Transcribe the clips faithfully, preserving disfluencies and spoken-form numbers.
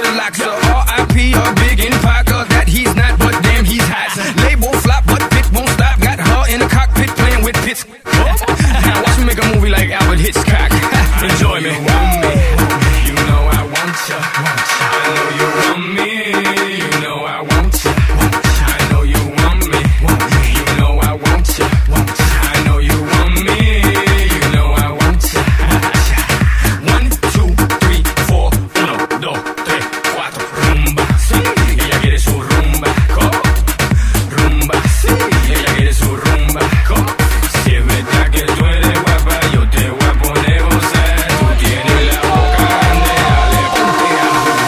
dreadlocks. So R I P a big in Parker, that he's not, but damn he's hot. Label flop, but Pit won't stop. Got her in the cockpit playing with Pits. Now watch me make a movie like Albert Hitchcock. Enjoy me. You know I want ya. I know you want me. You know I want ya. I know you want me. You know I want ya. I know you want me. You know I want ya. One, two, three, four. Uno, dos, tres, cuatro. Rumba, sí. Ella quiere su rumba. ¿Cómo? Rumba, sí. Ella quiere su rumba. ¿Cómo? Si es verdad que tú eres guapa, yo te voy a poner gozar. Tú tienes la boca grande, dale, ponte a jugar.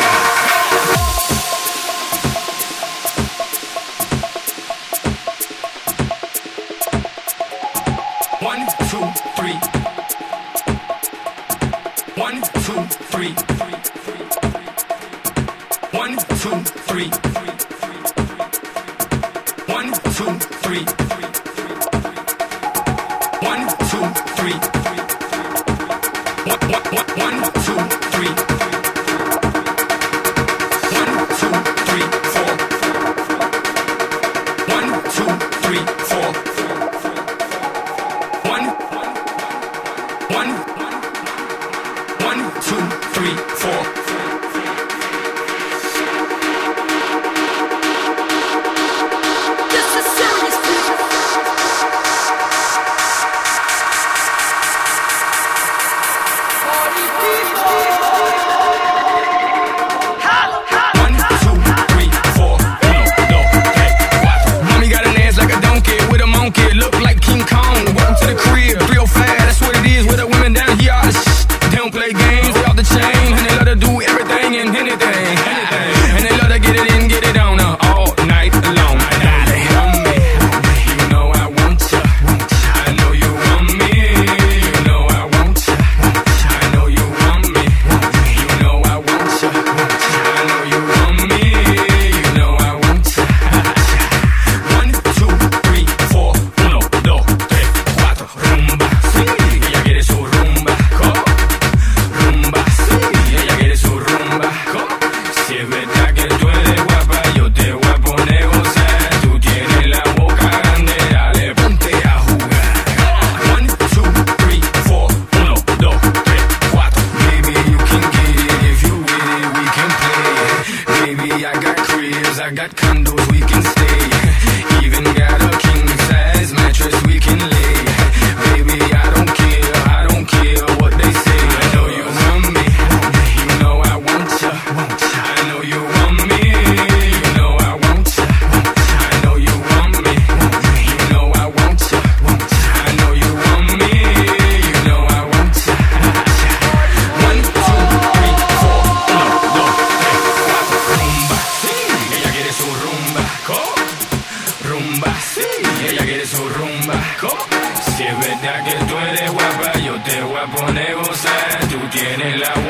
One, two, three. One, two, three. One, two, three. One, two, three. One, two, three. One, one, one, one, two, three. One, two, three, four. One, two, three, four. One, one, one, two, three, four. This is serious business. Party people. Holla, holla, One, two, three, four. Uno, dos, tres, cuatro. Mommy got an ass like a donkey with a monkey. Look like King Kong. Welcome to the crib. three oh five, that's what it is with the women down here. All the sh- They don't play games, they off the chain. And they love to do everything and anything. And they love to get it in, get it on her all night long. Dale. You know I want ya. I know you want me. You know I want ya. I know you want me. You know I want ya. I know you want me. You know I want ya. One, two, three, four. Uno, dos, tres, cuatro. Rumba, sí. Ella quiere su rumba. ¿Cómo? Rumba, sí. Ella quiere su rumba. ¿Cómo? Si es verdad que tú eres guapa, yo te voy a poner gozar. Tú tienes la boca grande, dale, ponte a jugar. One, two, three, four. Uno, dos, tres, cuatro. Baby, you can get it. If you with it, we can play. Baby, I got cribs, I got condos, we can stay. Even got a king size mattress we can lay. Baby, I don't care, I don't care what they say. I know you want me, you know I want ya. I know you want me, you know I want ya. I know you want me, you know I want ya. I know you want me, you know I want ya. One, two, three, four. Uno, dos, tres, cuatro. Rumba, sí. Ella quiere su rumba. ¿Cómo? Rumba, sí. Ella quiere su rumba. ¿Cómo? Si es verdad que tú eres guapa, yo te voy a poner gozar. Tú tienes la